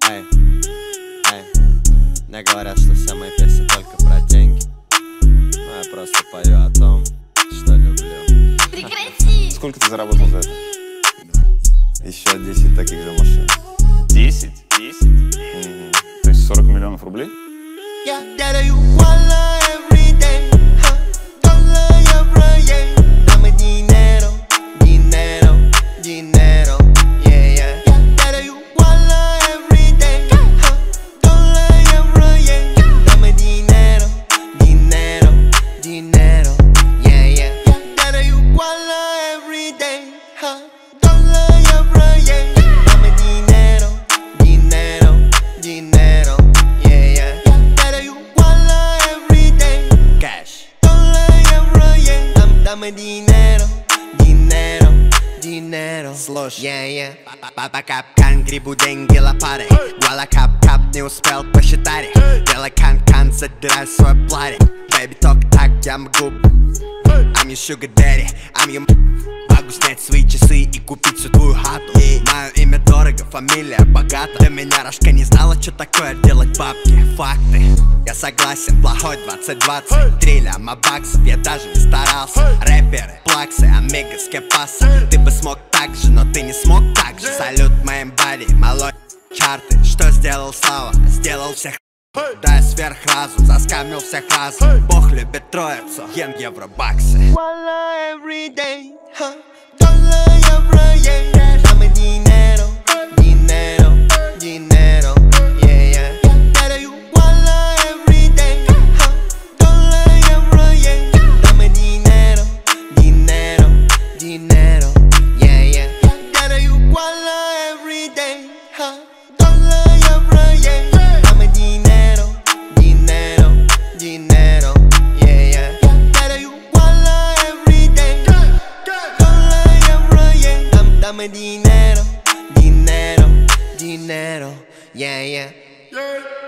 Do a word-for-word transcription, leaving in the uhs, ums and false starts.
Эй, эй, мне говорят, что все мои песни только про деньги, но я просто пою о том, что люблю. Прекрати! Сколько ты заработал за это? Еще десять таких же машин. Десять? Десять? Угу. То есть сорок миллионов рублей? Dame dinero, dinero, dinero. Слушай, yeah, yeah. Папа капкан, грибу деньги лопатой. Вуаля кап-кап, не успел посчитать. Делай кан-кан, задирай свой платье. Baby, только так я могу. I'm your sugar daddy, I'm your... Могу снять свои часы и купить всю твою хату. Мое имя дорого, фамилия богата. До меня Рашка не знала, что такое делать бабки. Факты, я согласен, плохой двадцать двадцать. Три ляма баксов, я даже не старался. Рэперы, плаксы, омега, скепаса. Ты бы смог так же, но ты не смог так же. Салют моим бади, малой чарты. Что сделал Слава? Сделал всех. Дай сверх разум, заскамил всех разум. Бог любит троицу, ем евробаксы. Voila, every day, huh? Dollar, euro, yeah. Dame dinero, dinero, dinero, yeah, yeah. Better you voila, every day, huh? Dollar, euro, yeah. Dame dinero, dinero, dinero, yeah, yeah. Better you voila, every day, huh? Dollar, euro, yeah. Dame dinero, dinero, dinero, yeah, yeah. Better you voila, every day. Dollar, euro, yeah. Dame dinero, dinero, dinero, yeah, yeah.